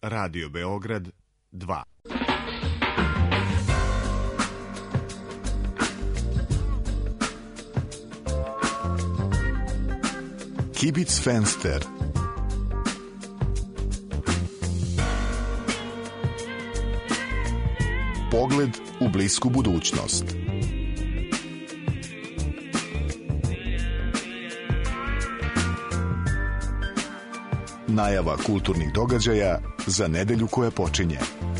Radio Beograd 2. Kibic Fenster. Pogled u blisku budućnost. Najava kulturnih događaja za nedelju koja počinje.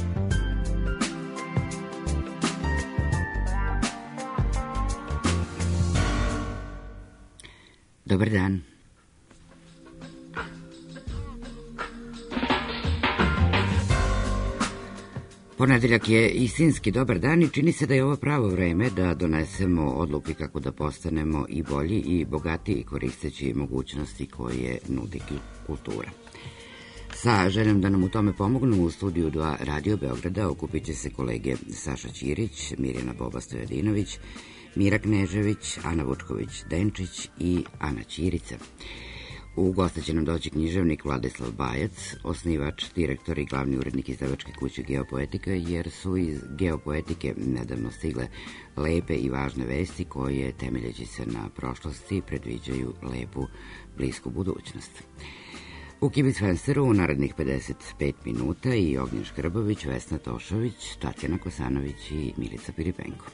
Dobar dan. Ponedeljak je istinski dobar dan i čini se da je ovo pravo vreme da donesemo odluke kako da postanemo i bolji i bogatiji koristeći mogućnosti koje nudi kultura. Sa željom da nam u tome pomognu u studiju 2 Radio Beograda okupit će se kolege Saša Ćirić, Mirjana Boba Stojadinović, Mira Knežević, Ana Vučković-Denčić i Ana Ćirica. U goste će nam doći književnik Vladislav Bajac, osnivač, direktor i glavni urednik izdavačke kuće Geopoetika, jer su iz Geopoetike nedavno stigle lepe i važne vesti koje, temeljeći se na prošlosti, predviđaju lepu, blisku budućnost. U Kibic Fensteru u narednih 55 minuta i Ognjen Škrbović, Vesna Tošović, Tatjana Kosanović i Milica Piripenko.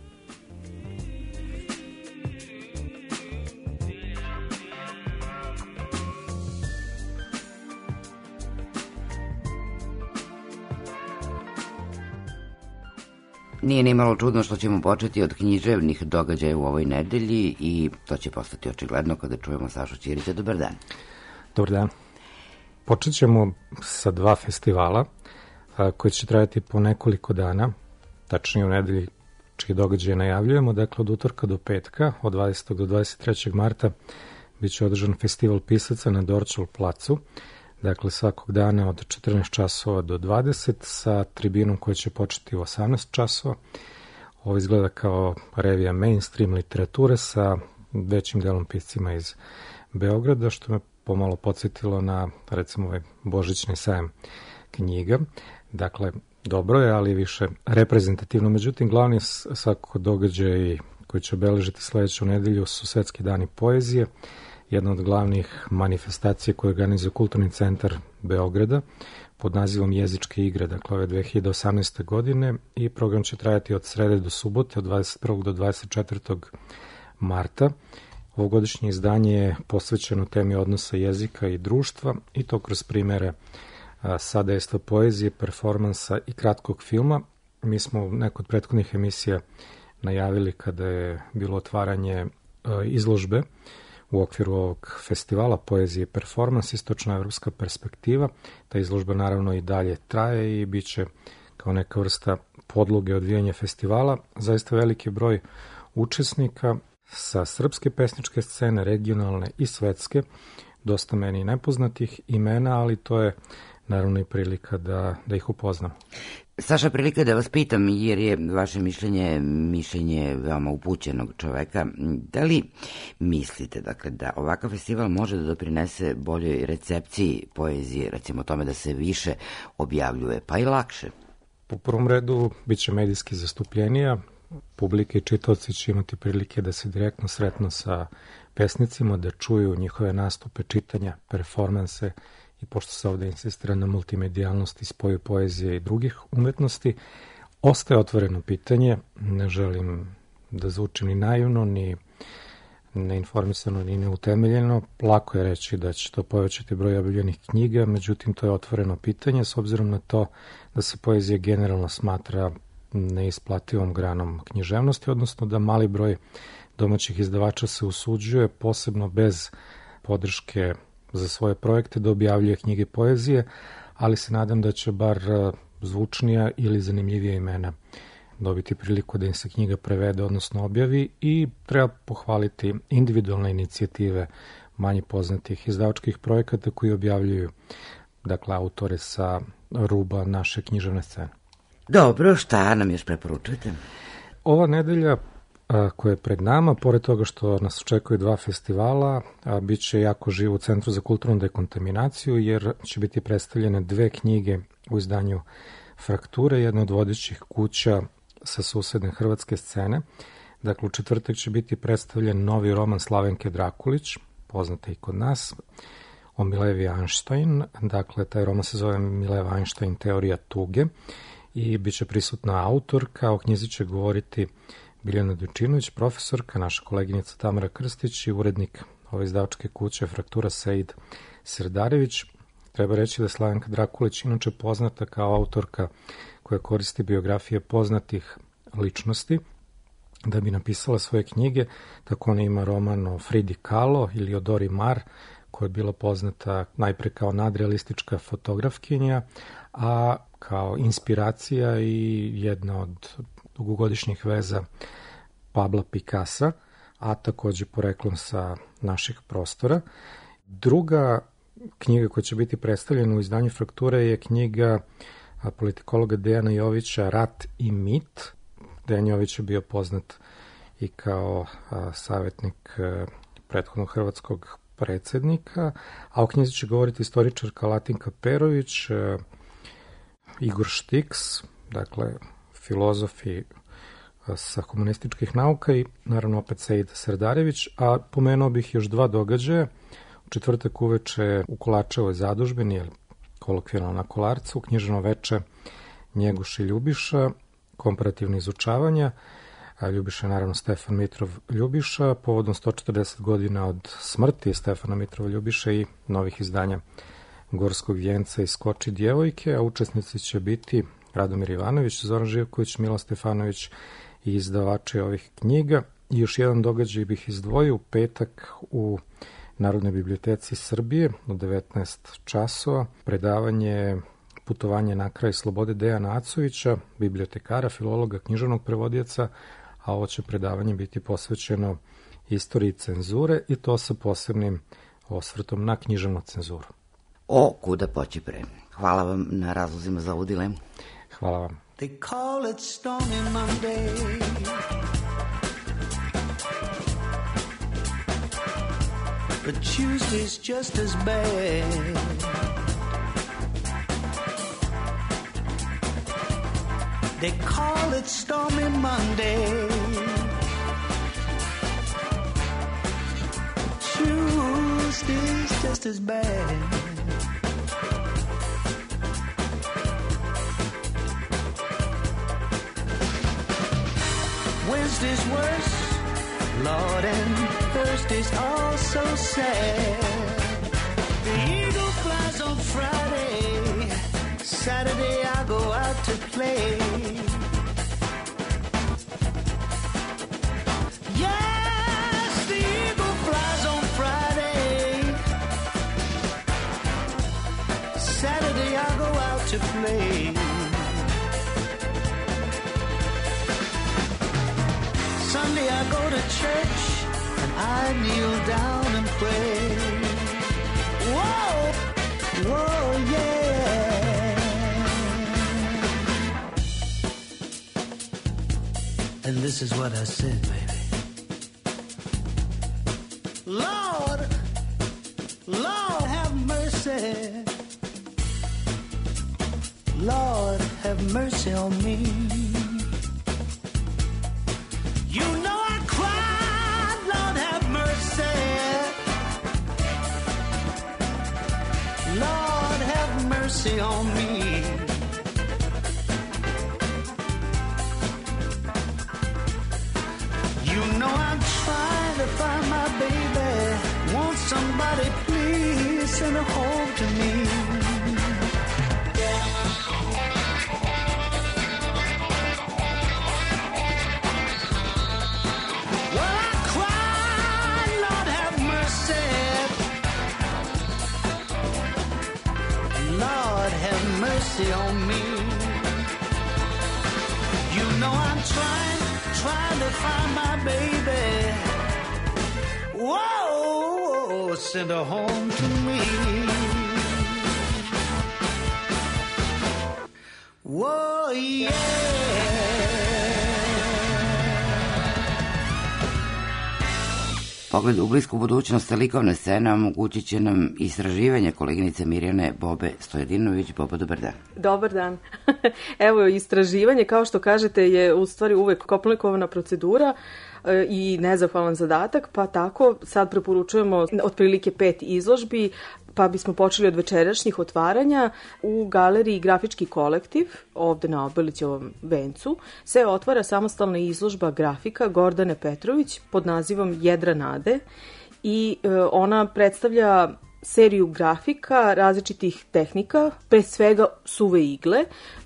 Nije ni malo čudno što ćemo početi od književnih događaja u ovoj nedelji i to će postati očigledno kada čujemo Sašu Ćirića. Dobar dan. Dobar dan. Počet ćemo sa 2 festivala koji će trajati po nekoliko dana, tačnije u nedelji čiji događaje najavljujemo. Dakle, od utorka do petka, od 20. do 23. marta, bit će održan festival pisaca na Dorćol placu. Dakle, svakog dana od 14 časova do 20 sa tribinom koja će početi u 18 časova. Ovo izgleda kao revija mainstream literature sa većim delom piscima iz Beograda, što me pomalo podsjetilo na, recimo, ovaj božićni sajam knjiga. Dakle, dobro je, ali više reprezentativno. Međutim, glavni svakako događaj koji će obeležiti sledeću nedelju su Svetski dani poezije, jedna od glavnih manifestacija koje organizuje Kulturni centar Beograda pod nazivom Jezičke igre, dakle ove 2018. godine, i program će trajati od srede do subote, od 21. do 24. marta. Ovogodišnje izdanje je posvećeno temi odnosa jezika i društva i to kroz primere sadejstva poezije, performansa i kratkog filma. Mi smo u nekoj od prethodnih emisija najavili kada je bilo otvaranje izložbe u okviru ovog festivala poezije i performans, istočnoevropska perspektiva. Ta izložba naravno i dalje traje i bit će kao neka vrsta podloge odvijanja festivala. Zaista veliki broj učesnika sa srpske pesničke scene, regionalne i svetske, dosta meni nepoznatih imena, ali to je naravno i prilika da ih upoznam. Saša, prilika da vas pitam, jer je vaše mišljenje veoma upućenog čoveka. Da li mislite, dakle, da ovakav festival može da doprinese boljoj recepciji poezije, recimo tome da se više objavljuje, pa i lakše? U prvom redu bit će medijski zastupljenija, publike i čitaoci će imati prilike da se direktno sretnu sa pesnicima, da čuju njihove nastupe, čitanja, performanse, i pošto se ovde insistira na multimedijalnosti, spoju poezije i drugih umetnosti, ostaje otvoreno pitanje, ne želim da zvučim ni naivno, ni neinformisano, ni neutemeljeno. Lako je reći da će to povećati broj objavljenih knjiga, međutim to je otvoreno pitanje s obzirom na to da se poezija generalno smatra neisplativom granom književnosti, odnosno da mali broj domaćih izdavača se usuđuje, posebno bez podrške za svoje projekte, da objavljuje knjige poezije, ali se nadam da će bar zvučnija ili zanimljivija imena dobiti priliku da im se knjiga prevede, odnosno objavi, i treba pohvaliti individualne inicijative manje poznatih izdavačkih projekata koji objavljuju, dakle, autore sa ruba naše književne scene. Dobro, šta nam još preporučujete? Ova nedelja koje je pred nama. Pored toga što nas očekuje 2 festivala, bit će jako živo u Centru za kulturnu dekontaminaciju, jer će biti predstavljene 2 knjige u izdanju Frakture, jedna od vodećih kuća sa susedne hrvatske scene. Dakle, u četvrtak će biti predstavljen novi roman Slavenke Drakulić, poznate i kod nas, o Milevi Einstein. Dakle, taj roman se zove Mileva Einstein, teorija tuge, i bit će prisutna autorka. O knjizi će govoriti Biljana Dojčinović, profesorka, naša koleginica Tamara Krstić i urednik ove izdavačke kuće Fraktura Sejd Serdarević. Treba reći da je Slavenka Drakulić inače poznata kao autorka koja koristi biografije poznatih ličnosti da bi napisala svoje knjige. Tako ona ima roman o Fridi Kahlo ili o Dori Maar, koja je bila poznata najpre kao nadrealistička fotografkinja, a kao inspiracija i jedna od dugogodišnjih veza Pabla Picassa, a takođe poreklom sa naših prostora. Druga knjiga koja će biti predstavljena u izdanju Frakture je knjiga politikologa Dejana Jovića Rat i mit. Dejan Jović je bio poznat i kao savjetnik prethodnog hrvatskog predsednika, a o knjizi će govoriti istoričarka Latinka Perović, Igor Štiks, dakle filozofi sa humanističkih nauka i naravno opet Sejd Serdarević, a pomenuo bih još 2 događaja. U četvrtak uveče u Kolačevoj zadužbini, ili kolokvijalno na Kolarcu, književno veče Njegoš i Ljubiša, komparativne izučavanja. Ljubiša je naravno Stefan Mitrov Ljubiša, povodom 140 godina od smrti Stefana Mitrova Ljubiša i novih izdanja Gorskog vijenca i Skoči djevojke, a učesnici će biti Radomir Ivanović, Zoran Živković, Milo Stefanović i izdavači ovih knjiga. I još jedan događaj bih izdvojio u petak u Narodnoj biblioteci Srbije u 19 časova. Predavanje Putovanje na kraj slobode Dejana Acovića, bibliotekara, filologa, književnog prevodioca, a ovo će predavanje biti posvećeno istoriji cenzure i to sa posebnim osvrtom na književnu cenzuru. O, kuda poći pre. Hvala vam na razlozima za ovu dilemu. Hvala vam. They call it Stormy Monday. But Tuesday's just as bad. They call it Stormy Monday. Tuesday's just as bad. Wednesday's worse, Lord, and Thursday's all so sad. The eagle flies on Friday, Saturday I go out to play. Yes, the eagle flies on Friday, Saturday I go out to play. Sunday I go to church and I kneel down and pray. Whoa, whoa, yeah. And this is what I said, baby. Lord, Lord have mercy. Lord have mercy on me. You know I cried, Lord have mercy. Lord have mercy on me. You know I'm trying to find my baby. Won't somebody please send her home to me? On me. You know I'm trying to find my baby. Whoa, send her home to me. Whoa, yeah. Pogled u blisku budućnost likovne scene omogućit će nam istraživanje koleginice Mirjane Bobe Stojadinović. Bobo, dobar dan. Dobar dan. Evo, istraživanje, kao što kažete, je u stvari uvek komplikovana procedura i nezahvalan zadatak, pa tako sad preporučujemo otprilike 5 izložbi, pa bismo počeli od večerašnjih otvaranja. U galeriji Grafički kolektiv, ovde na Obilićevom vencu, se otvara samostalna izložba grafika Gordane Petrović pod nazivom Jedra nade i ona predstavlja seriju grafika različitih tehnika, pre svega suve igle,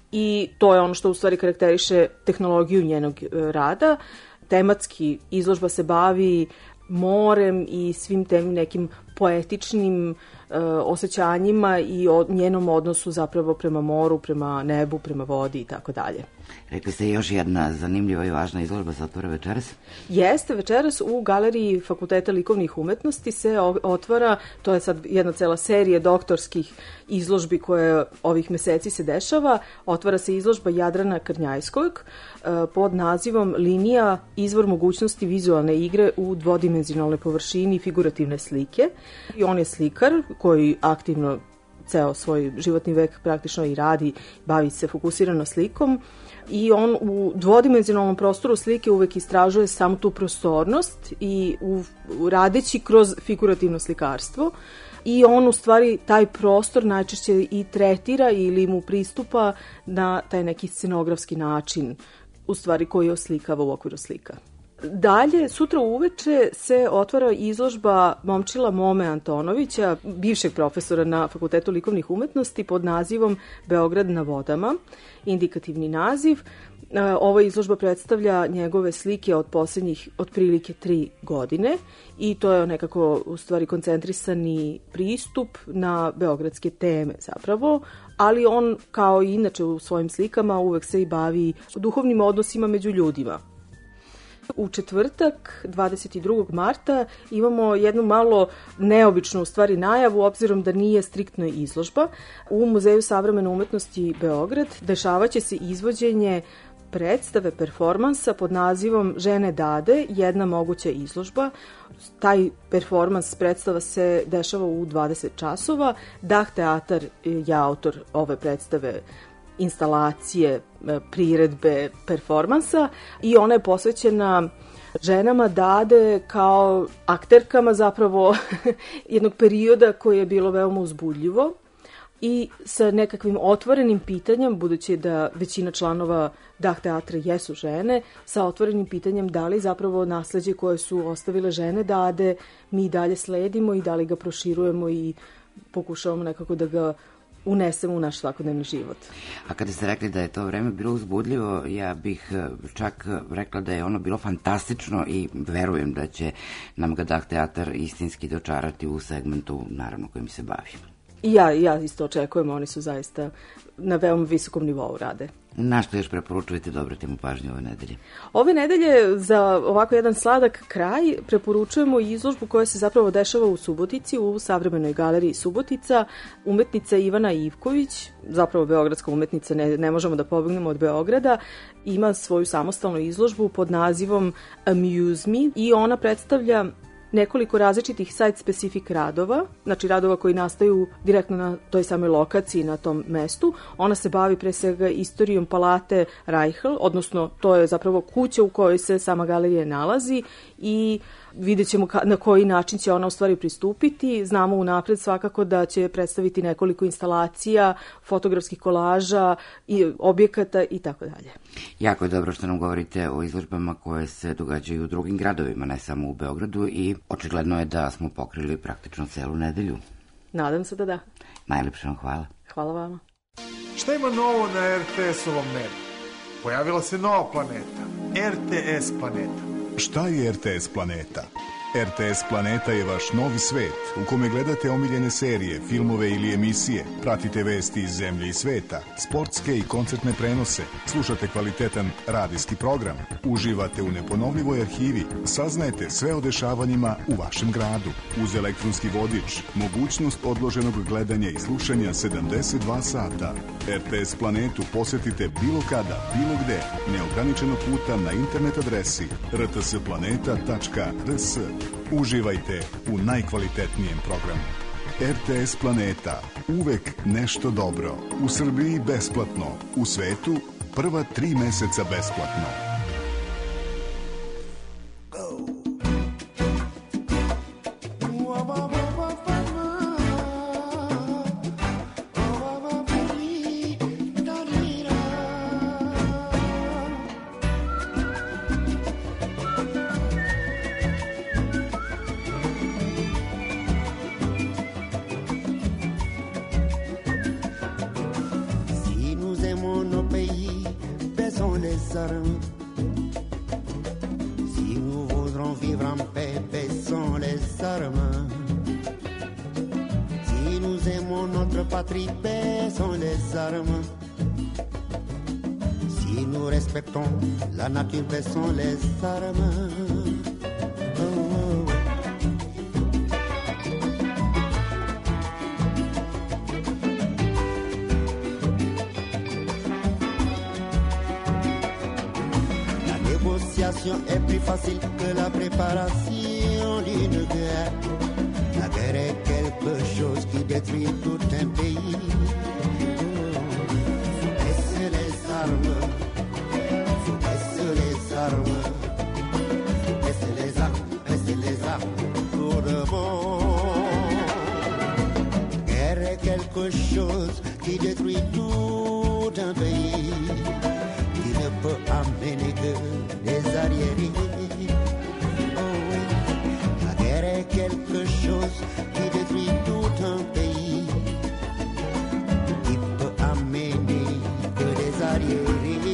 i to je ono što u stvari karakteriše tehnologiju njenog rada. Tematski izložba se bavi morem i svim tem nekim poetičnim osjećanjima i njenom odnosu zapravo prema moru, prema nebu, prema vodi i tako dalje. Rekli ste još jedna zanimljiva i važna izložba se otvara večeras? Jeste, večeras u galeriji Fakulteta likovnih umetnosti se otvara, to je sad jedna cela serija doktorskih izložbi koje ovih meseci se dešava, otvara se izložba Jadrana Krnjajskog pod nazivom Linija, izvor mogućnosti vizualne igre u dvodimenzionalnoj površini figurativne slike. I on je slikar koji aktivno ceo svoj životni vek praktično i radi, bavi se fokusirano slikom i on u dvodimenzionalnom prostoru slike uvek istražuje samo tu prostornost i radeći kroz figurativno slikarstvo i on u stvari taj prostor najčešće i tretira ili mu pristupa na taj neki scenografski način u stvari koji oslikava u okviru slika. Dalje, sutra uveče se otvara izložba momčila Mome Antonovića, bivšeg profesora na Fakultetu likovnih umetnosti pod nazivom Beograd na vodama, indikativni naziv. Ova izložba predstavlja njegove slike od posljednjih otprilike 3 godine i to je nekako u stvari koncentrisani pristup na beogradske teme zapravo, ali on kao i inače u svojim slikama uvek se i bavi duhovnim odnosima među ljudima. U četvrtak, 22. marta, imamo jednu malo neobičnu u stvari najavu, obzirom da nije striktno izložba. U Muzeju savremene umetnosti Beograd dešavaće se izvođenje predstave performansa pod nazivom Žene dade, jedna moguća izložba. Taj performans predstava se dešava u 20 časova. Dah teatar je autor ove predstave, instalacije, priredbe, performansa i ona je posvećena ženama dade kao akterkama zapravo jednog perioda koje je bilo veoma uzbudljivo i sa nekakvim otvorenim pitanjem, budući da većina članova Dah teatra jesu žene, sa otvorenim pitanjem da li zapravo nasleđe koje su ostavile žene dade mi dalje sledimo i da li ga proširujemo i pokušavamo nekako da ga unesemo u naš svakodnevni život. A kada ste rekli da je to vreme bilo uzbudljivo, ja bih čak rekla da je ono bilo fantastično i verujem da će nam ga Dah teatar istinski dočarati u segmentu, naravno, kojim se bavimo. I ja isto očekujem, oni su zaista na veoma visokom nivou rade. Na što još preporučujete da obratimo pažnju ove nedelje? Ove nedelje za ovako jedan sladak kraj preporučujemo izložbu koja se zapravo dešava u Subotici, u Savremenoj galeriji Subotica. Umetnica Ivana Ivković, zapravo beogradska umetnica, ne možemo da pobegnemo od Beograda, ima svoju samostalnu izložbu pod nazivom Amuse Me i ona predstavlja nekoliko različitih site-specific radova, znači radova koji nastaju direktno na toj samoj lokaciji, na tom mestu. Ona se bavi pre svega istorijom palate Reichel, odnosno to je zapravo kuća u kojoj se sama galerija nalazi i vidjet ćemo na koji način će ona u stvari pristupiti. Znamo unapred svakako da će predstaviti nekoliko instalacija, fotografskih kolaža, i objekata i tako dalje. Jako je dobro što nam govorite o izložbama koje se događaju u drugim gradovima, ne samo u Beogradu, i očigledno je da smo pokrili praktično celu nedelju. Nadam se da da. Najlepše vam hvala. Hvala vama. Šta ima novo na RTS-ovom nebu? Pojavila se nova planeta, RTS planeta. Šta je RTS planeta? RTS planeta je vaš novi svet u kome gledate omiljene serije, filmove ili emisije, pratite vesti iz zemlje i sveta, sportske i koncertne prenose, slušate kvalitetan radijski program, uživate u neponovljivoj arhivi, saznajete sve o dešavanjima u vašem gradu. Uz elektronski vodič, mogućnost odloženog gledanja i slušanja 72 sata. RTS planetu posetite bilo kada, bilo gde, neograničeno puta na internet adresi rtsplaneta.rs. Uživajte u najkvalitetnijem programu. RTS Planeta. Uvek nešto dobro. U Srbiji besplatno. U svetu prva 3 meseca besplatno. La nature baissons les armes. La négociation est plus facile que la préparation d'une guerre. La guerre est quelque chose qui détruit tout un pays. Laissez les armes. Laissez les armes pour de bon. Guerre est quelque chose qui détruit tout un pays, qui ne peut amener que des arriérés. Oh oui, la guerre est quelque chose qui détruit tout un pays, qui peut amener que des arriérés.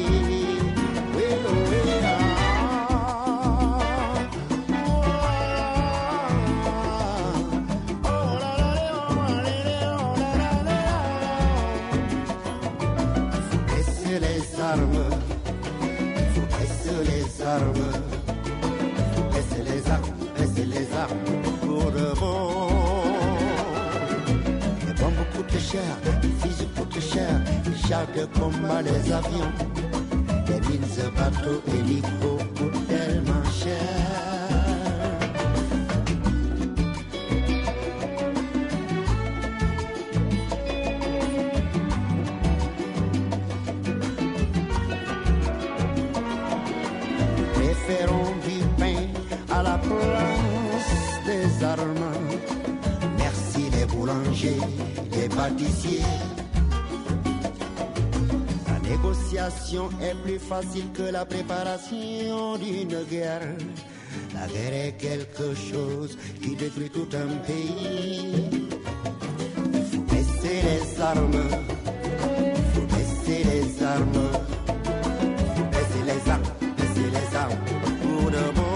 Laissez les armes pour de bon. Les bombes coûtent cher, les fusils coûtent cher, les chars de combat, les avions, les mines, bateaux, hélicos coûtent tellement cher. Préférons du pain à la place des armes. Merci les boulangers, les pâtissiers. La négociation est plus facile que la préparation d'une guerre. La guerre est quelque chose qui détruit tout un pays. Il faut baisser les armes. Il faut baisser les armes. Il faut baisser les armes. Baisser les armes pour de bon.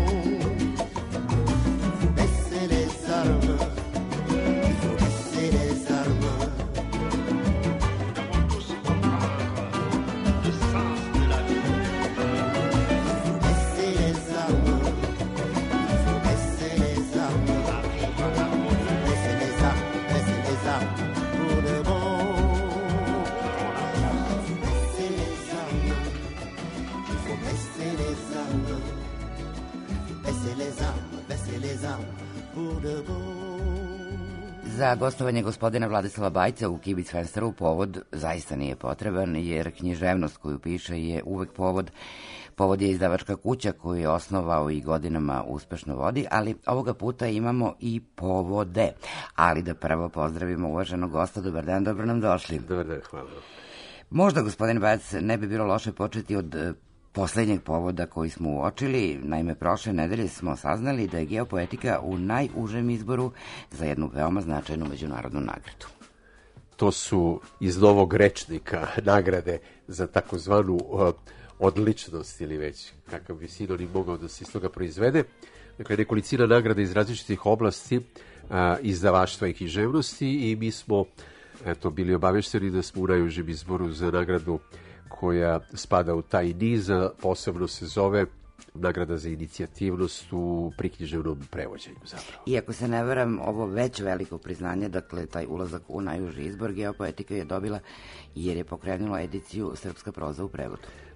Za gostovanje gospodina Vladislava Bajca u Kibic Fensteru povod zaista nije potreban, jer književnost koju piše je uvek povod. Povod je izdavačka kuća koju je osnovao i godinama uspešno vodi, ali ovoga puta imamo i povode. Ali da prvo pozdravimo uvaženog gosta. Dobar dan, dobro nam došli. Dobar dan, hvala. Možda, gospodin Bajac, ne bi bilo loše početi od poslednjeg povoda koji smo uočili. Naime, prošle nedelje smo saznali da je geopoetika u najužem izboru za jednu veoma značajnu međunarodnu nagradu. To su iz novog rečnika nagrade za takozvanu odličnost ili već kakav bi sinonim mogao da se iz toga proizvede. Dakle, nekolicina nagrada iz različitih oblasti izdavaštva i književnosti i mi smo bili obavešteni da smo u najužem izboru za nagradu koja spada u taj niz, posebno se zove nagrada za inicijativnost u priknjiževnom prevođenju zapravo. Iako se ne varam, ovo već veliko priznanje, dakle taj ulazak u najuži izbor, geopoetika je dobila jer je pokrenula ediciju Srpska proza u prevodu.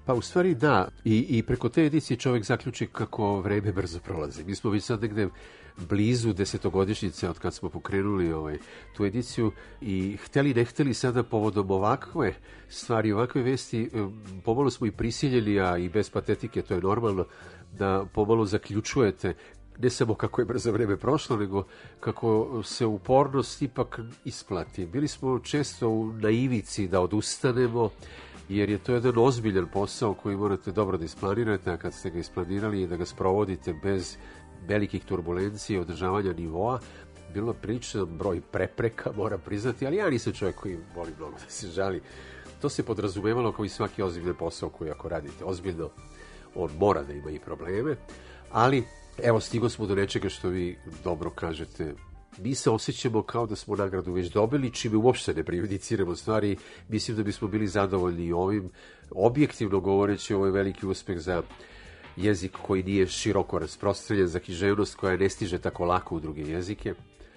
Pa u stvari da, i preko te edicije čovjek zaključi kako vreme brzo prolazi. Mi smo već sad negde blizu 10-godišnjice od kad smo pokrenuli tu ediciju i hteli ne hteli sada povodom ovakve stvari, ovakve vesti, pomalo smo i prisiljeni, a i bez patetike, to je normalno, da pomalo zaključujete ne samo kako je brzo vreme prošlo, nego kako se upornost ipak isplati. Bili smo često u naivici da odustanemo, jer je to jedan ozbiljan posao koji morate dobro da isplanirate, a kad ste ga isplanirali i da ga sprovodite bez velikih turbulencija i održavanja nivoa, bilo priličan broj prepreka, moram priznati, ali ja nisam čovjek koji voli mnogo da se žali. To se podrazumevalo kao i svaki ozbiljan posao koji ako radite ozbiljno, on mora da ima i probleme, ali evo stigo smo do nečega što vi dobro kažete. Mi se osjećamo kao da smo nagradu već dobili, čime uopšte ne prejudiciramo stvari. Mislim da bismo bili zadovoljni i ovim. Objektivno govoreći, ovo je veliki uspeh za jezik koji nije široko rasprostranjen, za književnost koja ne stiže tako lako u druge jezike,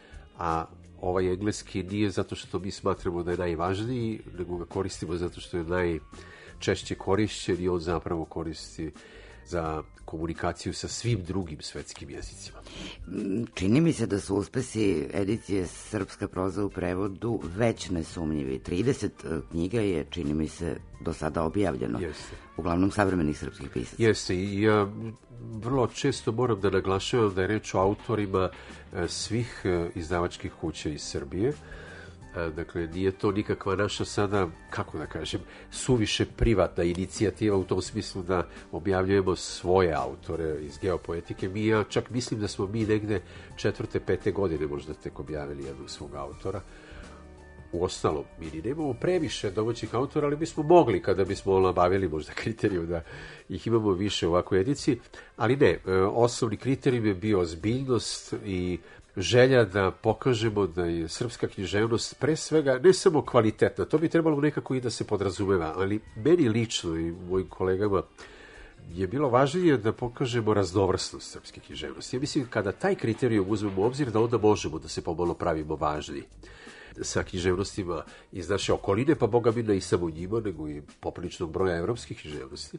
a ovaj engleski nije zato što mi smatramo da je najvažniji, nego ga koristimo zato što je najčešće korišćen i on zapravo koristi za komunikaciju sa svim drugim svetskim jezicima. Čini mi se da su uspesi edicije Srpska proza u prevodu već nesumnjivi. 30 knjiga je, čini mi se, do sada objavljeno. Jeste. Uglavnom savremenih srpskih pisaca. Jeste, i ja vrlo često moram da naglašavam da je reč o autorima svih izdavačkih kuća iz Srbije. Dakle, nije to nikakva naša sada, kako da kažem, suviše privatna inicijativa u tom smislu da objavljujemo svoje autore iz geopoetike. Ja čak mislim da smo mi negde 4. 5. godine možda tek objavili jednog svog autora. U ostalom, mi nemamo previše domaćih autora, ali bismo mogli kada bismo nabavili možda kriterijum da ih imamo više u ovakvoj ediciji. Ali ne, osnovni kriterijum je bio ozbiljnost i želja da pokažemo da je srpska književnost pre svega ne samo kvalitetna, to bi trebalo nekako i da se podrazumeva, ali meni lično i mojim kolegama je bilo važnije da pokažemo raznovrsnost srpske književnosti. Ja mislim kada taj kriterijum uzmemo u obzir da onda možemo da se pomalo pravimo važni sa književnostima iz naše okoline, pa boga mi ne i samo njima, nego i popriličnog broja evropskih književnosti.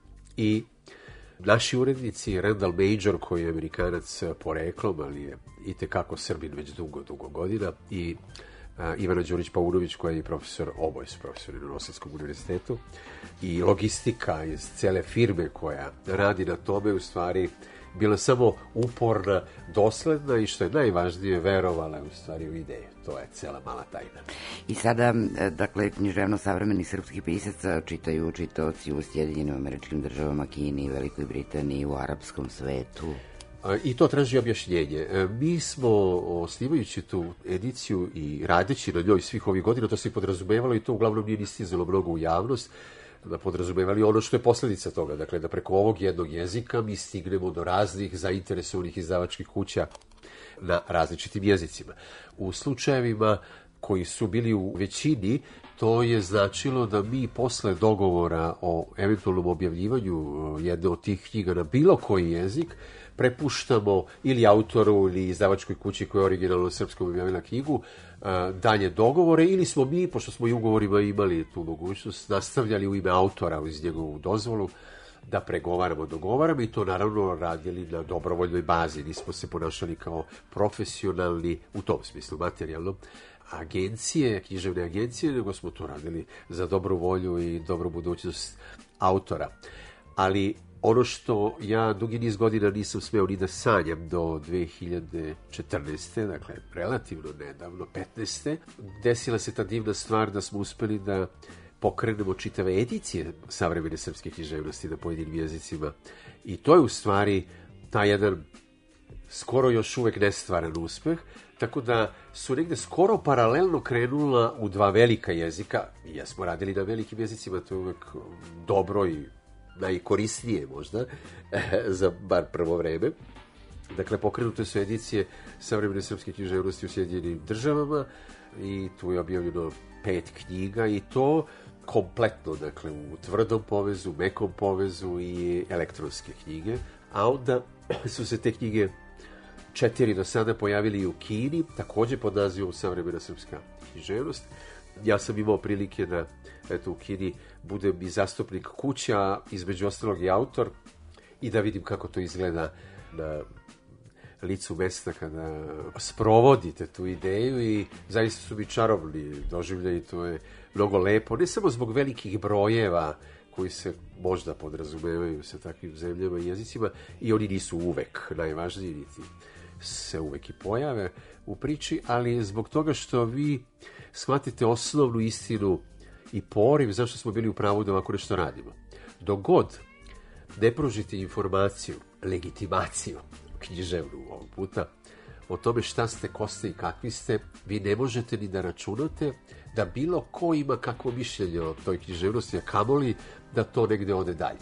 I naši urednici, Randall Major, koji je Amerikanac poreklom, ali je itekako Srbin već dugo godina, i Ivana Đurić-Paunović, koja je profesor, oboje su profesori na Novosadskom univerzitetu, i logistika iz cele firme koja radi na tome, u stvari bila samo uporna, dosledna i što je najvažnije, verovala u stvari u ideju. To je cela mala tajna. I sada, dakle, književnost savremenih srpskih pisaca čitaju čitaoci u Sjedinjenim Američkim Državama, Kini, Velikoj Britaniji, u arapskom svetu. I to traži objašnjenje. Mi smo, osnivajući tu ediciju i radeći na njoj svih ovih godina, to se i podrazumevalo i to uglavnom nije ni stizalo mnogo u javnost, da podrazumevali ono što je posljedica toga. Dakle, da preko ovog jednog jezika mi stignemo do raznih zainteresovanih izdavačkih kuća na različitim jezicima. U slučajevima koji su bili u većini, to je značilo da mi posle dogovora o eventualnom objavljivanju jedne od tih knjiga na bilo koji jezik prepuštamo ili autoru ili izdavačkoj kući koja je originalno srpskom objavila knjigu dalje dogovore, ili smo mi, pošto smo i ugovorima imali tu mogućnost, nastavljali u ime autora uz njegovu dozvolu da pregovaramo, dogovaramo, i to naravno radili na dobrovoljnoj bazi. Nismo se ponašali kao profesionalni, u tom smislu materijalno, agencije, književne agencije, nego smo to radili za dobru volju i dobru budućnost autora. Ali ono što ja dugi niz godina nisam smeo ni da sanjam do 2014. Dakle, relativno nedavno, 15. desila se ta divna stvar da smo uspeli da pokrenemo čitave edicije savremene srpske književnosti na pojedinim jezicima. I to je u stvari taj jedan skoro još uvek nestvaran uspeh, tako da su negde skoro paralelno krenula u dva velika jezika. I ja smo radili na velikim jezicima, to je uvek dobro i najkorisnije možda za bar prvo vreme. Dakle, pokrenute su edicije savremene srpske književnosti u Sjedinjenim Državama i tu je objavljeno 5 knjiga, i to kompletno, dakle, u tvrdom povezu, mekom povezu i elektronske knjige. A onda su se te knjige 4 do sada pojavili i u Kini, takođe pod nazivom Savremena srpska književnost, Ja sam imao prilike da u Kini budem i zastupnik kuće, a između ostalog i autor, i da vidim kako to izgleda na licu mesta kada sprovodite tu ideju, i zaista su mi čarobni doživljaji, to je mnogo lepo, ne samo zbog velikih brojeva koji se možda podrazumevaju sa takvim zemljama i jezicima, i oni nisu uvek najvažniji, niti se uvek i pojave u priči, ali zbog toga što vi shvatite osnovnu istinu i poriv zašto smo bili u pravu da ovako nešto radimo. Dok god ne pružite informaciju, legitimaciju, književnu ovog puta, o tome šta ste, ko ste i kakvi ste, vi ne možete ni da računate da bilo ko ima kakvo mišljenje o toj književnosti, a kamoli da to negde ode dalje.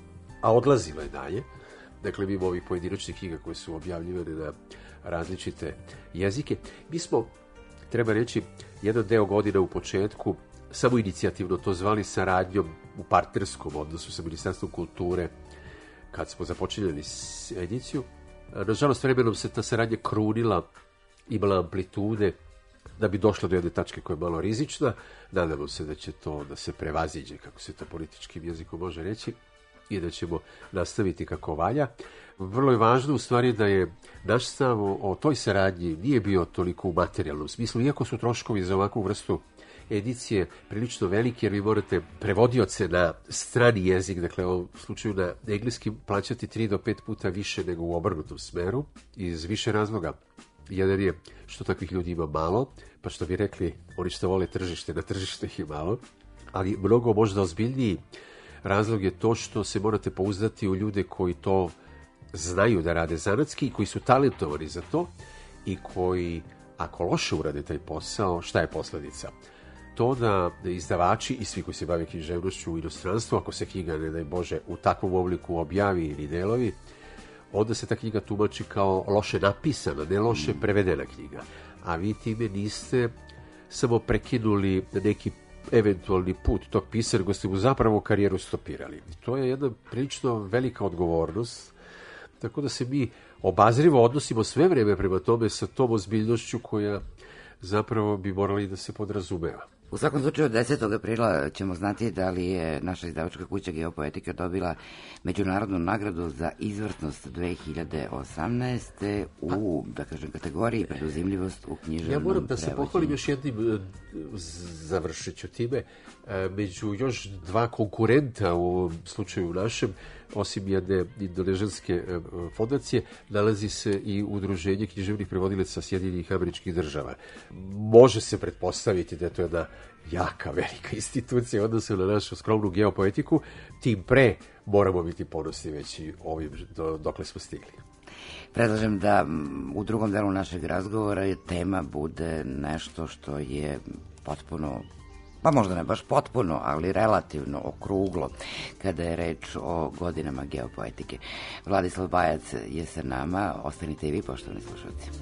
A odlazilo je dalje. Dakle, mimo ovih pojedinačnih knjiga koje su objavljivane na različite jezike. Mi smo, treba reći, jedan deo godina u početku samo inicijativno to zvali saradnjom u partnerskom odnosu sa Ministarstvom kulture kad smo započinjali ediciju. Nažalost, vremenom se ta saradnja krunila, imala amplitude da bi došla do jedne tačke koja je malo rizična. Nadamo se da će to da se prevaziđe, kako se to političkim jezikom može reći, i da ćemo nastaviti kako valja. Vrlo je važno u stvari da je naš stav o toj saradnji nije bio toliko u materijalnom smislu, iako su troškovi za ovakvu vrstu edicije prilično veliki, jer vi morate prevodioce na strani jezik, dakle u ovom slučaju na engleski, plaćati 3 do 5 puta više nego u obrnutom smeru, iz više razloga. Jedan je što takvih ljudi ima malo, pa što bi rekli, oni što vole tržište, na tržište ih je malo, ali mnogo možda ozbiljniji razlog je to što se morate pouzdati u ljude koji to znaju da rade zanatski i koji su talentovani za to, i koji, ako loše urade taj posao, šta je posledica? To da izdavači i svi koji se bave književnošću u inostranstvu, ako se knjiga, ne daj Bože, u takvom obliku objavi ili delovi, onda se ta knjiga tumači kao loše napisana, ne loše prevedena knjiga. A vi time niste samo prekinuli neki eventualni put tog pisara, nego ste mu zapravo karijeru stopirali. To je jedna prilično velika odgovornost, tako da se mi obazrivo odnosimo sve vreme prema tome sa tom ozbiljnošću koja zapravo bi morali da se podrazumeva. U svakom slučaju, 10. aprila ćemo znati da li je naša izdavačka kuća Geopoetika dobila međunarodnu nagradu za izvrsnost 2018. u, da kažem, kategoriji preduzimljivost u književnom prevođenju. Ja moram da se pohvalim još jednim, završit ću time, među još 2 konkurenta u ovom slučaju našem, osim jedne indonežanske fondacije, nalazi se i udruženje književnih prevodilaca Sjedinjenih Američkih Država. Može se pretpostaviti da je to jedna jaka, velika institucija u odnosu na našu skromnu geopoetiku, tim pre moramo biti ponosni već i ovim dokle smo stigli. Predlažem da u drugom delu našeg razgovora tema bude nešto što je potpuno, pa možda ne baš potpuno, ali relativno okruglo kada je reč o godinama geopoetike. Vladislav Bajac je sa nama, ostanite i vi, poštovani slušalci.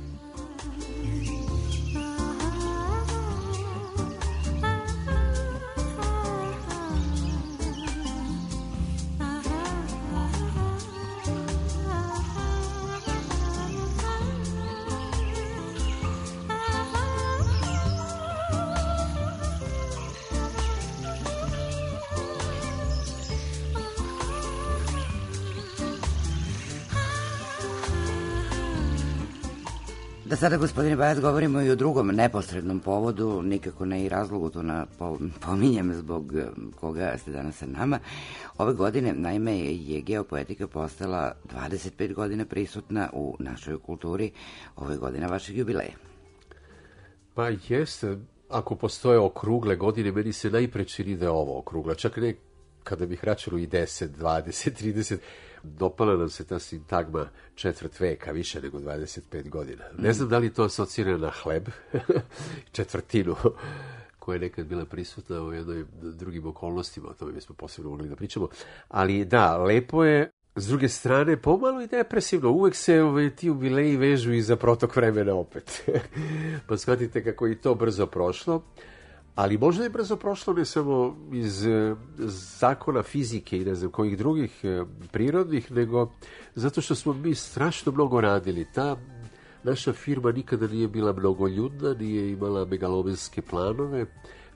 Da sada, gospodine Bajac, govorimo i o drugom neposrednom povodu, nikako ne i razlogu, to pominjem zbog koga ste danas sa nama. Ove godine, naime, je geopoetika postala 25 godina prisutna u našoj kulturi, ove godine vašeg jubileja. Pa jeste, ako postoje okrugle godine, meni se najpre čini da je ovo okrugla, čak ne kada bih računao i 10, 20, 30, dopala nam se ta sintagma četvrt veka, više nego 25 godina. Ne znam da li to asocira na hleb, četvrtinu koja je nekad bila prisutna u jednoj drugim okolnostima, o tome bismo posebno mogli da pričamo. Ali da, lepo je, s druge strane, pomalo i depresivno. Uvek se ti jubileji vežu i za protok vremena opet. Pa shvatite kako je to brzo prošlo. Ali možda je brzo prošlo ne samo iz zakona fizike i ne znam kojih drugih prirodnih, nego zato što smo mi strašno mnogo radili. Ta naša firma nikada nije bila mnogoljudna, nije imala megalomanske planove,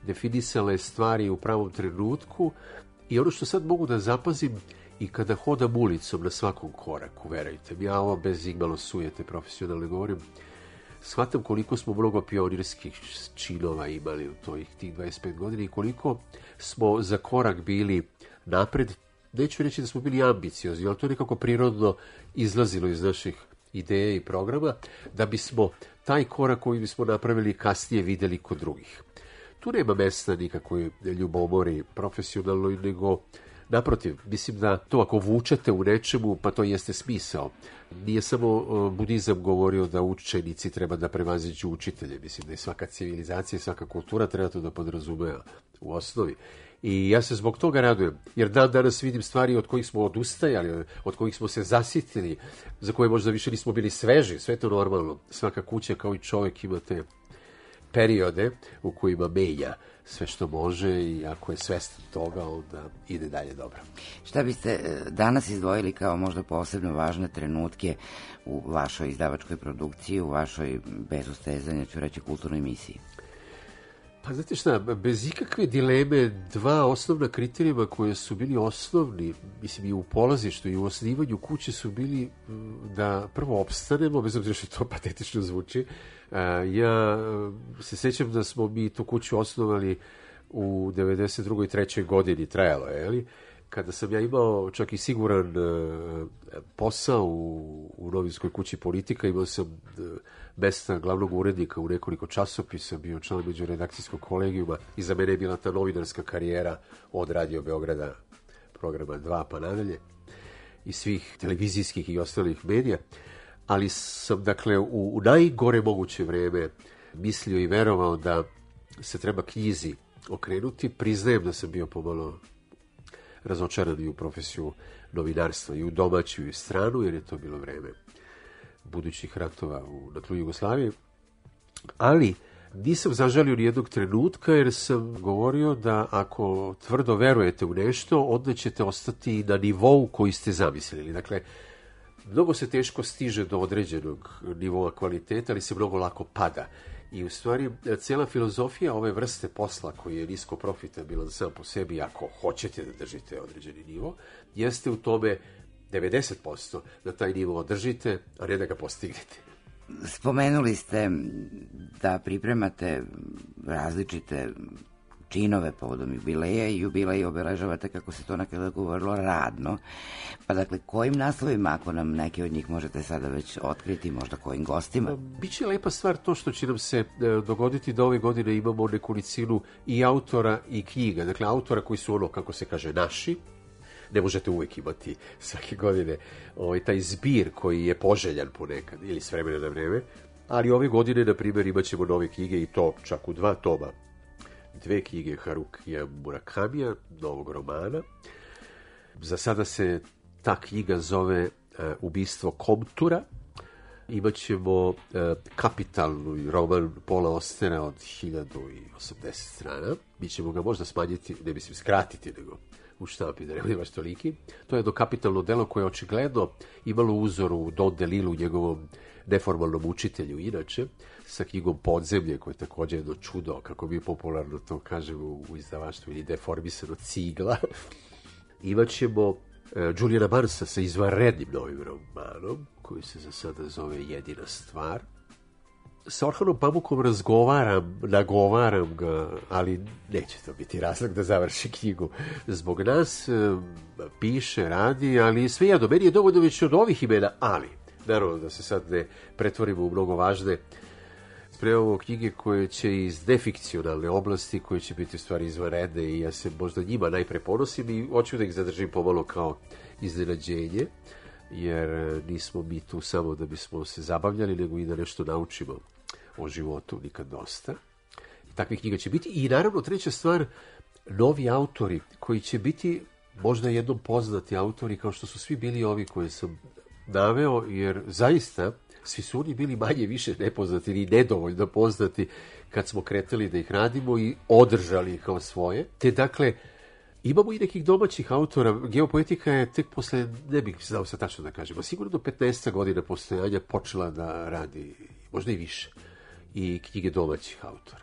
definisale stvari u pravom trenutku i ono što sad mogu da zapazim i kada hodam ulicom na svakom koraku, verujte mi, ja ovo bez imalo sujete profesionalne govorim, shvatam koliko smo mnogo pionirskih činova imali u tih 25 godina i koliko smo za korak bili napred. Neću reći da smo bili ambiciozni, ali to je nekako prirodno izlazilo iz naših ideja i programa, da bismo taj korak koji bismo napravili kasnije videli kod drugih. Tu nema mesta nikakvoj ljubomori profesionalnoj, nego naprotiv, mislim da to ako vučete u nečemu, pa to jeste smisao. Nije samo budizam govorio da učenici treba da prevaziđu učitelje. Mislim da je svaka civilizacija, svaka kultura treba to da podrazumeva u osnovi. I ja se zbog toga radujem, jer danas vidim stvari od kojih smo odustajali, od kojih smo se zasitili, za koje možda više nismo bili sveži, sve to normalno. Svaka kuća kao i čovjek ima te periode u kojima menja sve što može i ako je svestan toga, onda ide dalje dobro. Šta biste danas izdvojili kao možda posebno važne trenutke u vašoj izdavačkoj produkciji, u vašoj, bez ustezanja, ću reći, kulturnoj misiji? Pa znate šta, bez ikakve dileme, dva osnovna kriterijuma koje su bili osnovni, mislim i u polazištu i u osnivanju kuće su bili da prvo opstanemo, bez obzira što to patetično zvuči. Ja se sjećam da smo mi tu kuću osnovali u 92. i 3. godini, trajalo je, jeli? Kada sam ja imao čak i siguran posao u novinskoj kući Politika, imao sam mesta glavnog urednika u nekoliko časopisa, bio član međuredakcijskog kolegijuma i za mene je bila ta novinarska karijera od Radio Beograda, programa 2 pa nadalje i svih televizijskih i ostalih medija, ali sam dakle u najgore moguće vreme mislio i verovao da se treba knjizi okrenuti. Priznajem da sam bio pomalo razočaran i u profesiju novinarstva, i u domaću i u stranu, jer je to bilo vreme budućih ratova na tlu Jugoslavije. Ali nisam zažalio ni jednog trenutka, jer sam govorio da ako tvrdo verujete u nešto, onda ćete ostati na nivou koji ste zamislili. Dakle, mnogo se teško stiže do određenog nivoa kvaliteta, ali se mnogo lako pada. I u stvari, cijela filozofija ove vrste posla, koji je nisko profitabilan sam po sebi, ako hoćete da držite određeni nivo, jeste u tome 90% da taj nivo održite, a ne da ga postignete. Spomenuli ste da pripremate različite činove povodom jubileja i jubilej obeležavate, kako se to nekada govorilo, radno. Pa dakle, kojim naslovima, ako nam neki od njih možete sada već otkriti, možda kojim gostima? Biće lepa stvar to što će nam se dogoditi da ove godine imamo nekolicinu i autora i knjiga. Dakle, autora koji su ono, kako se kaže, naši. Ne možete uvijek imati svake godine taj zbir koji je poželjan ponekad ili s vremena na vreme. Ali ove godine, na primjer, imat ćemo nove knjige i to čak u 2 toma. 2 knjige Harukija Murakamija, novog romana. Za sada se ta knjiga zove Ubistvo Komtura. Imaćemo kapitalni roman Paula Austera od 1080 strana. Mi ćemo ga možda smanjiti, ne mislim skratiti, nego u štampi, da ne bude baš toliki. To je jedno kapitalno delo koje je očigledno imalo uzor u Don DeLillu, njegovom neformalnom učitelju inače, sa knjigom Podzemlje, koje je također jedno čudo, kako mi popularno to kažemo u izdavaštvu, ili deformisano cigla. Imaćemo Juliana Barnesa sa izvanrednim novim romanom, koji se za sada zove Jedina stvar. Sa Orhanom Pamukom nagovaram ga, ali neće to biti razlog da završi knjigu. Zbog nas piše, radi, ali svejedno, meni je dovoljno već od ovih imena, ali naravno da se sad ne pretvorimo u mnogo važne. Spremamo knjige koje će iz nefikcionalne oblasti, koje će biti u stvari izvanredne i ja se možda njima najpre ponosim i hoću da ih zadržim pomalo kao iznenađenje, jer nismo mi tu samo da bismo se zabavljali, nego i da nešto naučimo o životu, nikad dosta. I takvih knjiga će biti. I naravno, treća stvar, novi autori koji će biti možda jednom poznati autori, kao što su svi bili ovi koje sam naveo, jer zaista svi su oni bili manje više nepoznati ili nedovoljno poznati kad smo kretali da ih radimo i održali ih kao svoje. Te dakle, imamo i nekih domaćih autora. Geopoetika je tek posle, ne bih znao sad tačno da kažemo, sigurno do 15 godina postojanja počela da radi, možda i više, i knjige domaćih autora.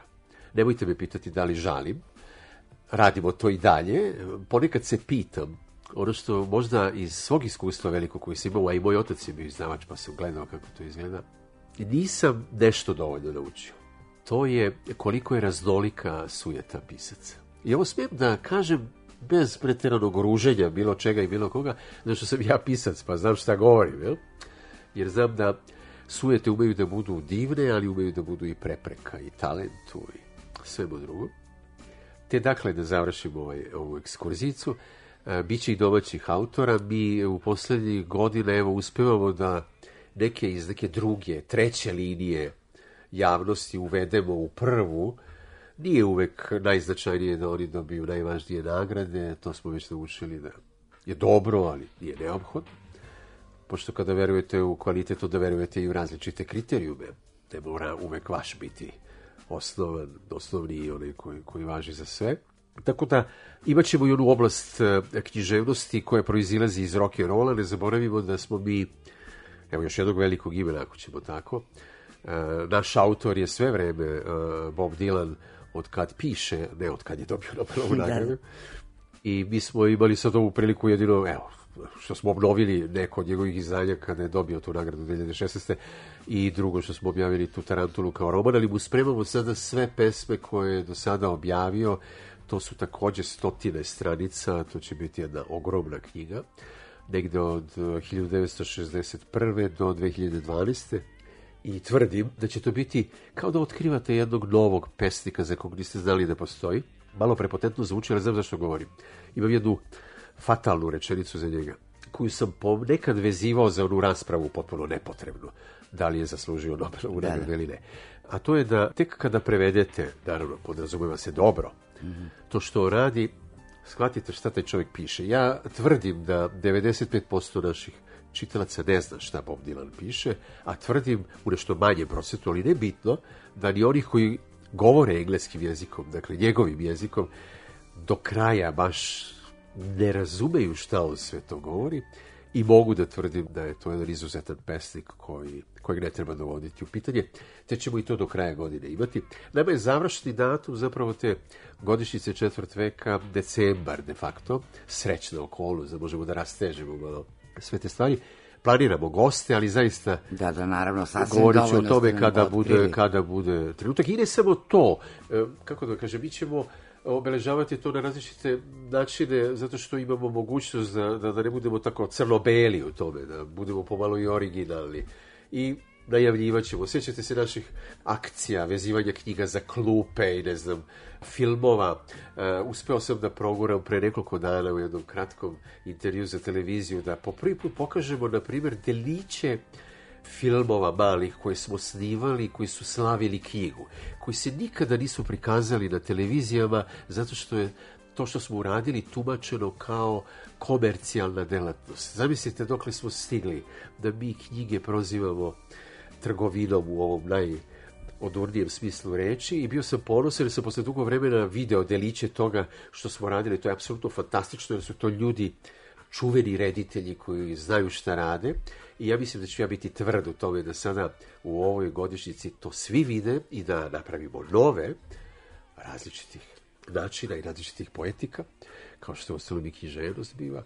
Nemojte me pitati da li žalim. Radimo to i dalje. Ponekad se pitam, ono što možda iz svog iskustva veliko koji sam imao, a i moj otac je bio izdavač, pa sam gledao kako to izgleda, nisam nešto dovoljno naučio. To je koliko je raznolika sujeta pisaca. I ovo smijem da kažem bez pretjeranog ruženja bilo čega i bilo koga, zato što sam ja pisac, pa znam šta govorim, jel? Jer znam da sujete umeju da budu divne, ali umeju da budu i prepreka, i talentu, i svemu drugo. Te dakle, da završimo ovu ekskurzicu, biće i domaćih autora. Mi u posljednjih godina evo uspevamo da neke iz neke druge, treće linije javnosti uvedemo u prvu. Nije uvek najznačajnije da oni dobiju najvažnije nagrade, to smo već naučili da je dobro, ali nije neophodno. Pošto kada verujete u kvalitet, da verujete i u različite kriterijume. Ne mora uvek vaš biti osnovni i onaj koji važi za sve. Tako da imat ćemo i onu oblast književnosti koja proizilazi iz rock'n'rolla. Ne zaboravimo da smo mi, evo još jednog velikog imena ako ćemo tako, naš autor je sve vreme Bob Dylan od kad piše, ne od kad je dobio Nobelovu nagradu. I mi smo imali sad ovu priliku jedino, evo, što smo obnovili neko od njegovih izdanja kada je dobio tu nagradu 2016. I drugo što smo objavili tu Tarantulu kao roman, ali mu spremamo sada sve pesme koje je do sada objavio. To su također 100 stranica, to će biti jedna ogromna knjiga, negde od 1961. do 2012. I tvrdim da će to biti kao da otkrivate jednog novog pesnika za kog niste znali da postoji. Malo prepotentno zvuči, ali znam zašto govorim. Imam jednu fatalnu rečenicu za njega, koju sam nekad vezivao za onu raspravu potpuno nepotrebnu, da li je zaslužio Nobelovu nagradu ili ne. A to je da tek kada prevedete, naravno, podrazumeva se dobro, to što radi, shvatite šta taj čovjek piše. Ja tvrdim da 95% naših čitalaca ne zna šta Bob Dylan piše, a tvrdim u nešto manje procentu, ali ne bitno, da ni onih koji govore engleskim jezikom, dakle njegovim jezikom, do kraja baš ne razumeju šta on sve to govori i mogu da tvrdim da je to jedan izuzetan pesnik kojeg ne treba dovoditi u pitanje, te ćemo i to do kraja godine imati. Nama je završni datum zapravo te godišnjice četvrt veka, decembar de facto, srećna okolnost, da možemo da rastežemo malo sve te stvari. Planiramo goste, ali zaista naravno, sasvim govorit ću o tome kada bude trenutak. I ne samo to, kako da kažem, mi ćemo obeležavati to na različite načine, zato što imamo mogućnost da ne budemo tako crno-beli u tome, da budemo pomalo i originalni. I najavljivat ćemo. Sjećate se naših akcija, vezivanja knjiga za klupe i ne znam, filmova. Uspeo sam da proguram pre nekoliko dana u jednom kratkom intervju za televiziju da po prvi put pokažemo, na primjer, deliće filmova malih koje smo snimali, koji su slavili knjigu, koji se nikada nisu prikazali na televizijama, zato što je to što smo uradili tumačeno kao komercijalna delatnost. Zamislite dokle smo stigli da mi knjige prozivamo trgovinom u ovom najodurnijem smislu reči, i bio sam ponosan jer sam posle dugo vremena video deliće toga što smo radili. To je apsolutno fantastično jer su to ljudi, čuveni reditelji koji znaju šta rade, i ja mislim da ću ja biti tvrd u tome da sada u ovoj godišnjici to svi vide i da napravimo nove različitih načina i različitih poetika, kao što ostalo mi književnost biva,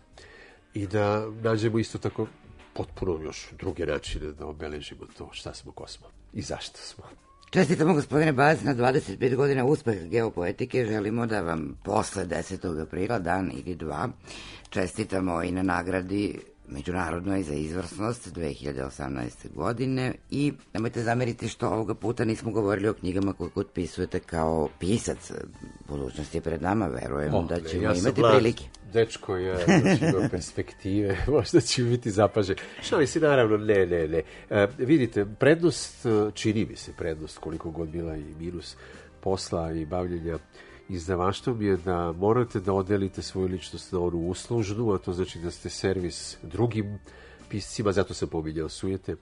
i da nađemo isto tako potpuno još druge načine da obeležimo to šta smo, ko smo i zašto smo. Čestitamo, gospodine Bac, na 25 godina uspeha geopoetike. Želimo da vam posle 10. aprila, dan ili dva, čestitamo i na nagradi međunarodnoj za izvrsnost 2018. godine, i nemojte zameriti što ovoga puta nismo govorili o knjigama koje potpisujete kao pisac. Budućnost je pred nama, verujem da ćemo imati prilike. Dečko, ja do perspektive, možda ću biti zapažen. Šali si, naravno, ne. Vidite, prednost, čini mi se prednost, koliko god bila i minus posla i bavljenja izdavaštvom, je da morate da odelite svoju ličnost na onu uslužnu, a to znači da ste servis drugim piscima, zato sam pominjao sujete,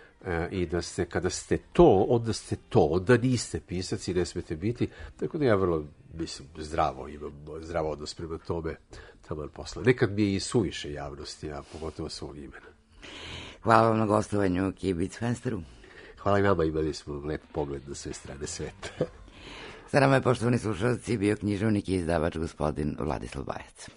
i da ste, kada ste to, onda niste pisac i ne smete biti. Tako da ja vrlo, mislim, imam zdravo odnos prema tome, taman posla. Nekad mi je i suviše javnosti, a pogotovo svog imena. Hvala vam na gostovanju u Kibic Fensteru. Hvala i vama, imali smo lep pogled na sve strane sveta. Sa nama je, poštovani slušalci, bio književnik i izdavač gospodin Vladislav Bajac.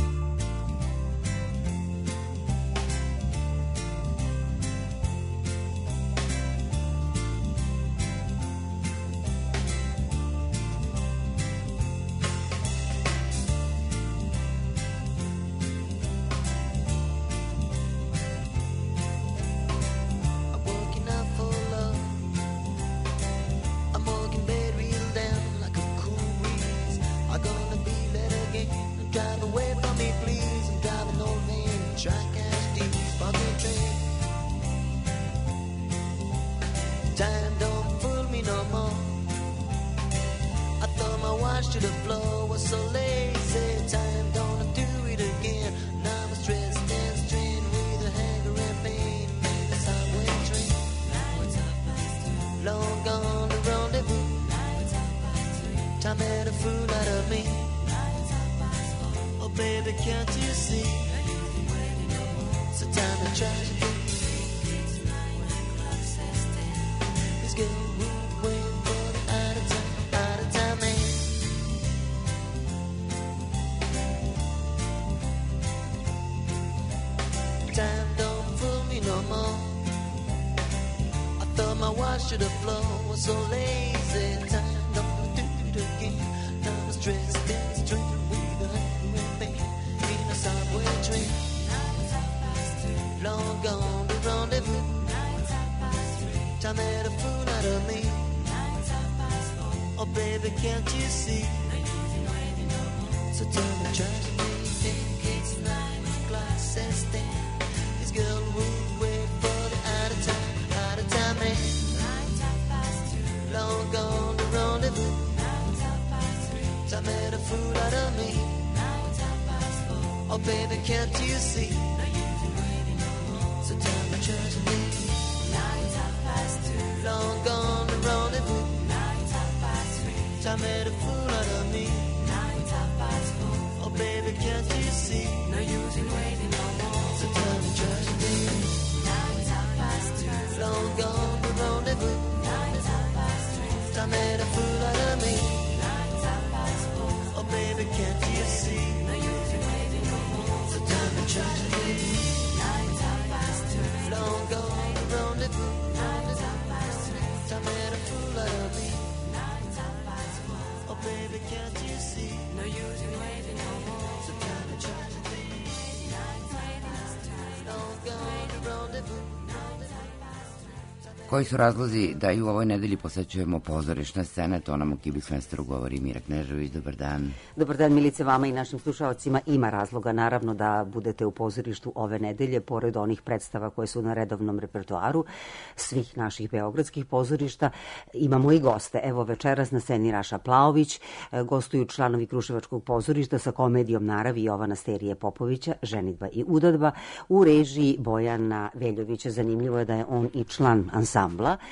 Koji su razlozi da i u ovoj nedelji posvećujemo pozorišne scene? To nam u Kibisfensteru govori Mira Knežević. Dobar dan. Dobar dan, Milice, vama i našim slušalcima. Ima razloga, naravno, da budete u pozorištu ove nedelje, pored onih predstava koje su na redovnom repertoaru svih naših beogradskih pozorišta. Imamo i goste. Evo, večeras na sceni Raša Plaović, gostuju članovi Kruševačkog pozorišta sa komedijom Naravi Jovana Sterije Popovića, Ženidba i udadba, u režiji Bojana Veljovića. Zanimljivo je da je on i član ansambla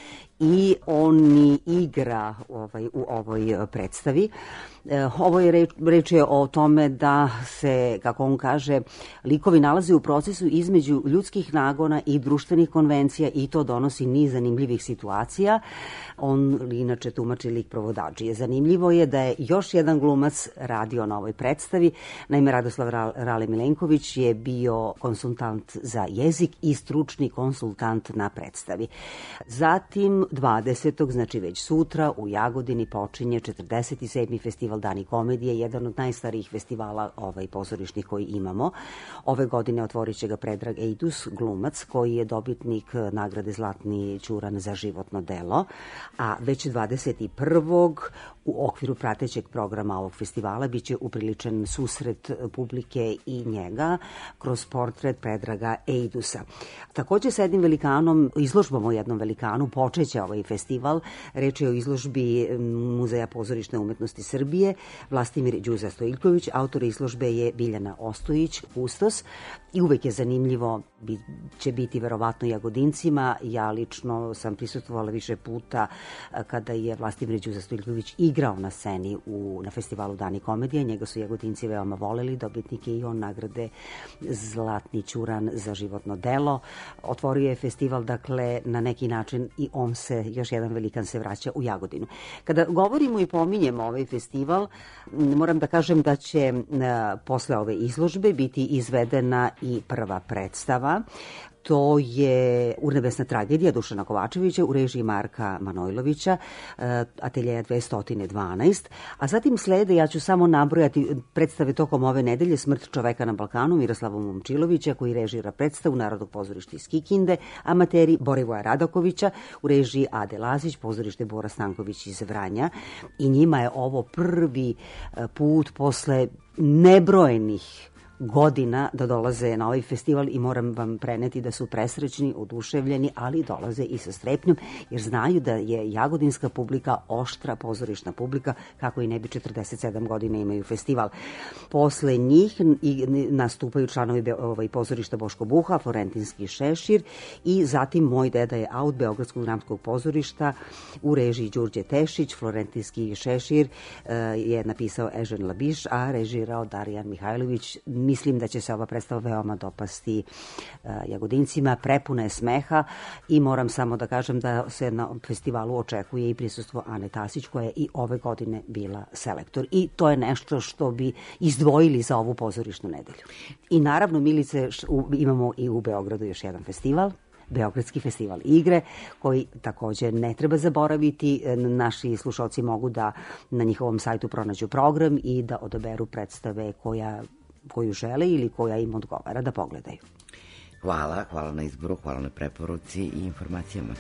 i on igra u ovoj predstavi. Ovo je reč je o tome da se, kako on kaže, likovi nalaze u procesu između ljudskih nagona i društvenih konvencija i to donosi niz zanimljivih situacija. On inače tumači lik provodačije. Zanimljivo je da je još jedan glumac radio na ovoj predstavi. Naime, Radoslav Rale Milenković je bio konsultant za jezik i stručni konsultant na predstavi. Zatim 20. znači već sutra u Jagodini počinje 47. festival Dani komedije, jedan od najstarijih festivala pozorišnih koji imamo. Ove godine otvorit će ga Predrag Ejdus, glumac koji je dobitnik nagrade Zlatni ćuran za životno delo, a već 21. u okviru pratećeg programa ovog festivala biće upriličen susret publike i njega kroz portret Predraga Ejdusa. Takođe sa jednim velikanom, izložbom o jednom velikanu, počeće ovaj festival. Reč je o izložbi Muzeja pozorišne umetnosti Srbije, Vlastimir Đuza Stojiljković, autor izložbe je Biljana Ostojić, Kustos, i uvek je zanimljivo, će biti verovatno Jagodincima. Ja lično sam prisustvovala više puta kada je Vlastimir Đuza Stojiljković igrao na sceni na festivalu Dani komedije. Njega su Jagodinci veoma voleli, dobitnik je i on nagrade Zlatni ćuran za životno delo. Otvorio je festival, dakle, na neki način način i on se, još jedan velikan se vraća u Jagodinu. Kada govorimo i pominjemo ovaj festival, moram da kažem da će posle ove izložbe biti izvedena i prva predstava. To je Urnebesna tragedija Dušana Kovačevića u režiji Marka Manojlovića, ateljeja 212. A zatim slede, ja ću samo nabrojati predstave tokom ove nedelje: Smrt čoveka na Balkanu Miroslava Momčilovića, koji režira predstavu Narodnog pozorišta iz Kikinde, Amateri Borivoja Radakovića u režiji Ade Lazić, pozorište Bora Stanković iz Vranja. I njima je ovo prvi put posle nebrojenih godina da dolaze na ovaj festival i moram vam preneti da su presrećni, oduševljeni, ali dolaze i sa strepnjom, jer znaju da je jagodinska publika oštra pozorišna publika, kako i ne bi 47 godina imaju festival. Posle njih nastupaju članovi pozorišta Boško Buha, Florentinski šešir i zatim Moj deda je aut Beogradskog dramskog pozorišta u režiji Đurđe Tešić. Florentinski šešir je napisao Ežen Labiš, a režirao Darijan Mihajlović. Mislim da će se ova predstava veoma dopasti Jagodincima, prepuna je smeha i moram samo da kažem da se na festivalu očekuje i prisustvo Ane Tasić, koja je i ove godine bila selektor. I to je nešto što bi izdvojili za ovu pozorišnu nedelju. I naravno, Milice, imamo i u Beogradu još jedan festival, Beogradski festival igre, koji takođe ne treba zaboraviti. Naši slušalci mogu da na njihovom sajtu pronađu program i da odaberu predstave koju žele ili koja im odgovara da pogledaju. Hvala na izboru, hvala na preporuci i informacijama.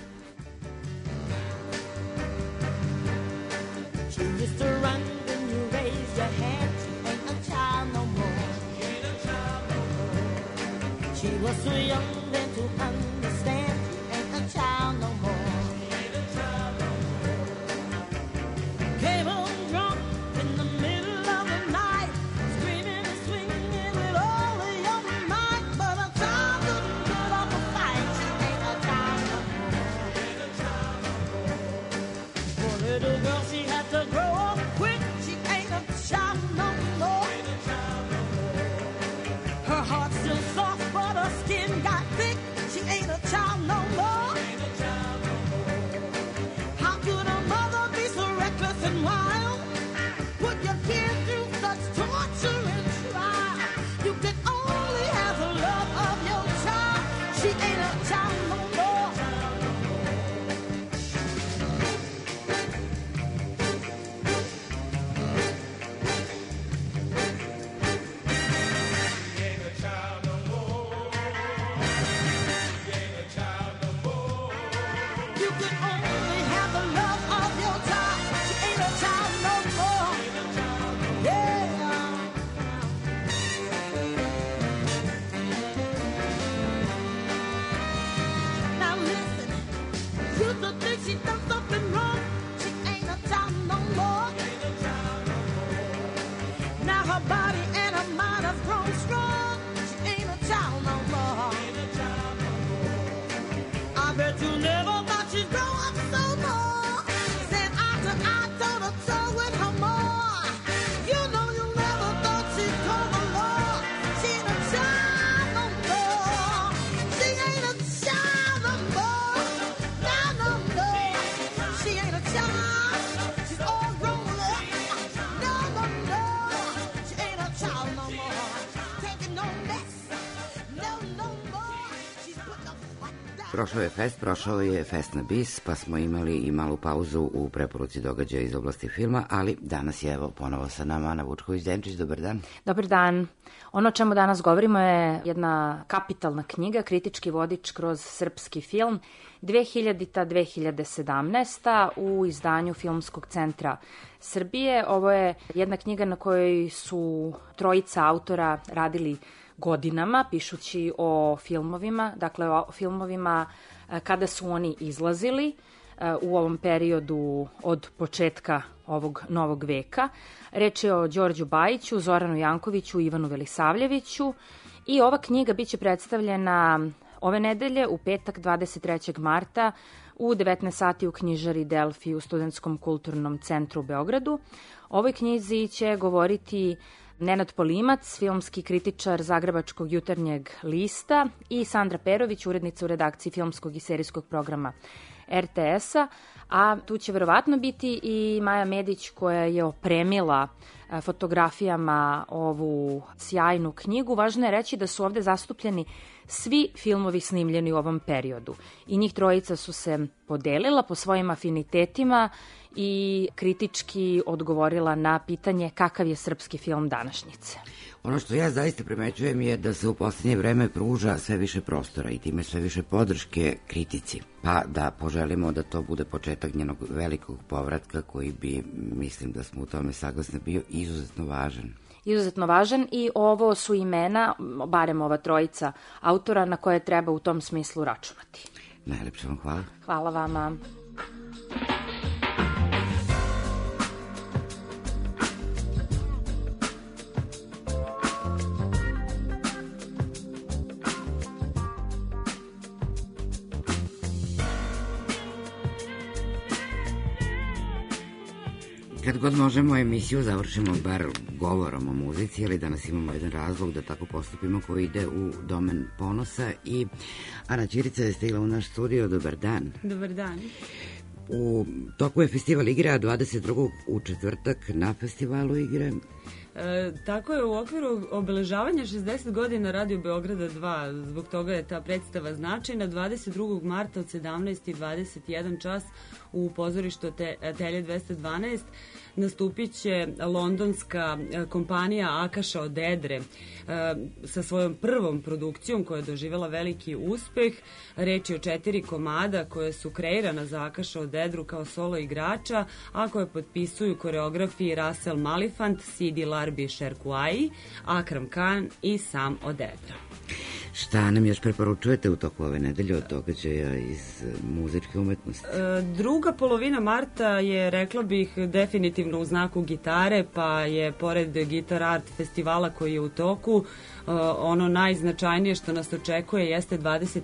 Prošao je Fest na bis, pa smo imali i malu pauzu u preporuci događaja iz oblasti filma, ali danas je evo ponovo sa nama Ana Vučković-Denčić. Dobar dan. Dobar dan. Ono o čemu danas govorimo je jedna kapitalna knjiga, kritički vodič kroz srpski film, 2000-2017 u izdanju Filmskog centra Srbije. Ovo je jedna knjiga na kojoj su trojica autora radili godinama, pišući o filmovima, dakle o filmovima kada su oni izlazili u ovom periodu od početka ovog novog veka. Reč je o Đorđu Bajiću, Zoranu Jankoviću i Ivanu Velisavljeviću i ova knjiga biće predstavljena ove nedelje u petak 23. marta u 19 sati u knjižari Delfi u Studentskom kulturnom centru u Beogradu. O ovoj knjizi će govoriti Nenad Polimac, filmski kritičar Zagrebačkog jutarnjeg lista i Sandra Perović, urednica u redakciji filmskog i serijskog programa RTS-a, a tu će verovatno biti i Maja Medić koja je opremila fotografijama ovu sjajnu knjigu. Važno je reći da su ovde zastupljeni svi filmovi snimljeni u ovom periodu i njih trojica su se podelila po svojim afinitetima i kritički odgovorila na pitanje kakav je srpski film današnjice. Ono što ja zaista primećujem je da se u poslednje vreme pruža sve više prostora i time sve više podrške kritici, pa da poželimo da to bude početak njenog velikog povratka koji bi, mislim da smo u tome saglasni, bio izuzetno važan. Izuzetno važan i ovo su imena, barem ova trojica autora, na koje treba u tom smislu računati. Najlepše vam hvala. Hvala vama. Kad god možemo emisiju završimo bar govorom o muzici, ali danas imamo jedan razlog da tako postupimo koji ide u domen ponosa i Ana Ćirica je stigla u naš studio. Dobar dan. Dobar dan. U toku je festival igre, a 22. u četvrtak na festivalu igre. Tako je, u okviru obeležavanja 60 godina Radio Beograda 2, zbog toga je ta predstava značajna. 22. marta od 17:21 čas u pozorištu Atelje 212 nastupit će londonska kompanija Akaša od Edre sa svojom prvom produkcijom koja je doživjela veliki uspeh. Reč je o 4 komada koje su kreirana za Akaša od Edru kao solo igrača, a koje potpisuju koreografi Russell Malifant, Sidi Larbi Sherkuai, Akram Khan i Sam od Edra. Šta nam još preporučujete u toku ove nedelje od događaja iz muzičke umetnosti? Druga polovina marta je, rekla bih, definitivno u znaku gitare, pa je pored Guitar Art festivala koji je u toku, ono najznačajnije što nas očekuje jeste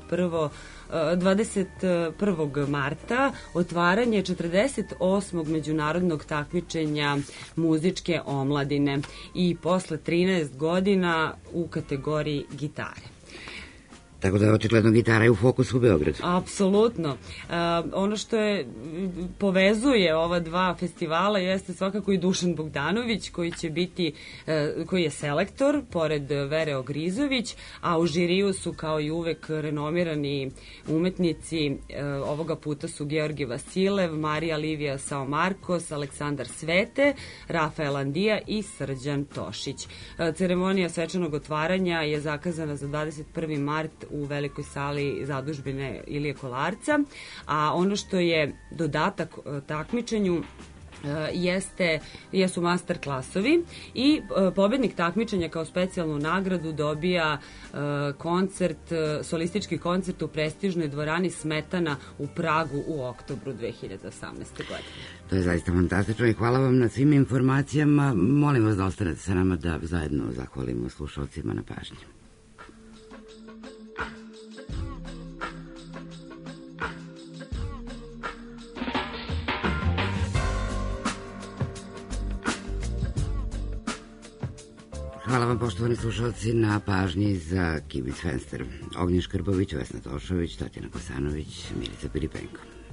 21. marta otvaranje 48. međunarodnog takmičenja muzičke omladine i posle 13 godina u kategoriji gitare. Tako da je očigledno gitara je u fokusu u Beogradu. Apsolutno. Ono što je povezuje ova dva festivala jeste svakako i Dušan Bogdanović koji je selektor pored Vere Ogrizović, a u žiriju su kao i uvek renomirani umetnici. Ovoga puta su Georgi Vasilev, Marija Livija Saomarkos, Aleksandar Svete, Rafael Andija i Srđan Tošić. Ceremonija svečanog otvaranja je zakazana za 21. mart u velikoj sali zadužbine Ilije Kolarca, a ono što je dodatak takmičenju jesu master klasovi i pobednik takmičenja kao specijalnu nagradu dobija solistički koncert u prestižnoj dvorani Smetana u Pragu u oktobru 2018. godine. To je zaista fantastično i hvala vam na svim informacijama. Molim vas da ostanete sa nama da zajedno zahvalimo slušalcima na pažnji. Hvala vam, poštovani slušalci, na pažnji za Kibic Fenster. Ognjen Škrbović, Vesna Tošović, Tatjana Kosanović, Milica Pilipenko.